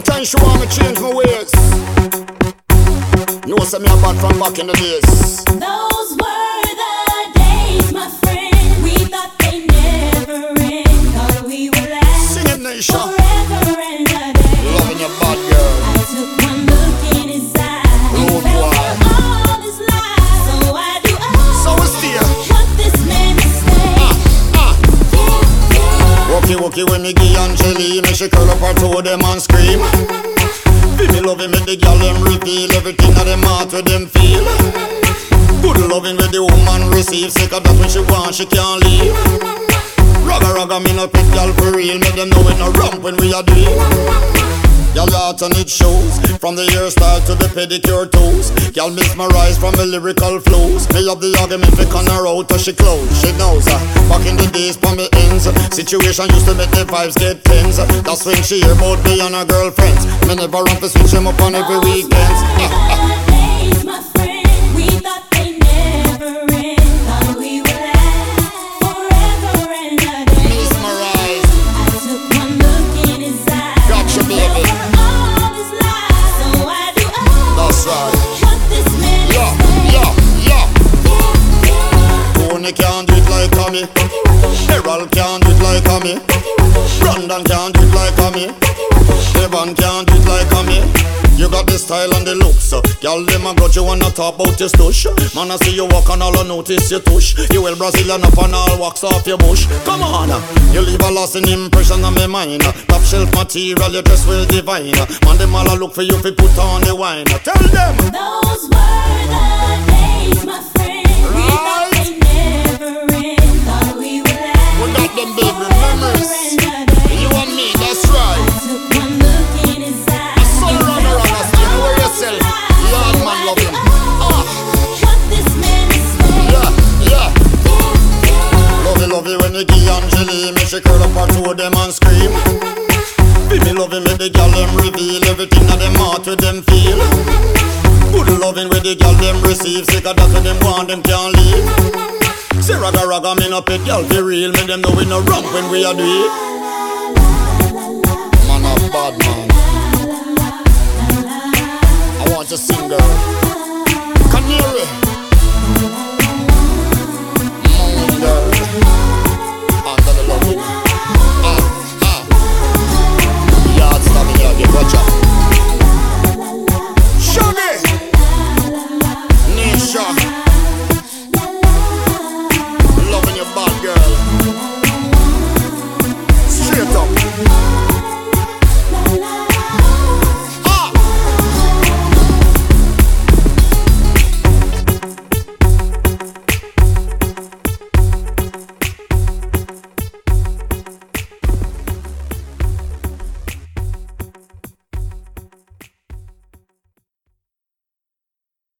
Long time she want me change my ways. You know, say me a bad from back in the days. Those were the days, my friend. We thought they never end. Thought we would last Sing it, Nisha. forever and a day. Loving your bad girl. I took one look in his eyes. Rude Fell boy. for all his lies. So I do So it's there. what this man is saying. Wookie wookie when me give Angeli, me she curl up her toe them and scream. Feel me loving with the girl them reveal everything that them heart with them feel. Good loving with the woman receive, sick of that when she want she can't leave. Ragga ragga me no pick girl for real, make them know it no ramp when we are doing. Y'all heart and it shows, from the hairstyle to the pedicure toes. Y'all mesmerized from the lyrical flows. Me have the argument fi con her out till she close. She knows back in the days for me ends, situation used to make the vibes get tense. That's when she hear about me and her girlfriends. Me never run to switch them up on every weekend. Days, my friend. We thought they never end. Thought we would last forever and a day. Mesmerized, I took one look in his eyes. gotcha baby. All his lies. So I do That's right. what this man is Yeah, saying. yeah, yeah. Tony can't do it like me. Errol can't do it like me. Brandon can't do it like me. Evan can't do it like me. You got the style and the looks. Girl, them a got you wanna talk about your stush. Man, I see you walk and all I notice your tush. You well Brazilian up and all wax off your bush. Come on, you leave a lasting impression on my mind. Top shelf material, your dress will divine. Man, them all a look for you if you put on the wine. Tell them. Those were the days, my friend. We thought they never end. Thought we would last We got them big memories. forever and a day. You and me, that's right. Took one look in his eyes. So run around, stay away yourself. Lord man, love him. What this man is saying. Yeah. Love you when you give Angeli, me she curl up her toe them and scream. Feel me loving with the girl them reveal everything that them heart with them feel. Good loving with the girl them receive, sick of that when them want them can't leave. Say ragga ragga me no pet girl be real, me them know we no wrong when we are do it. Man a bad man. I want to sing girl. Canary. Girl.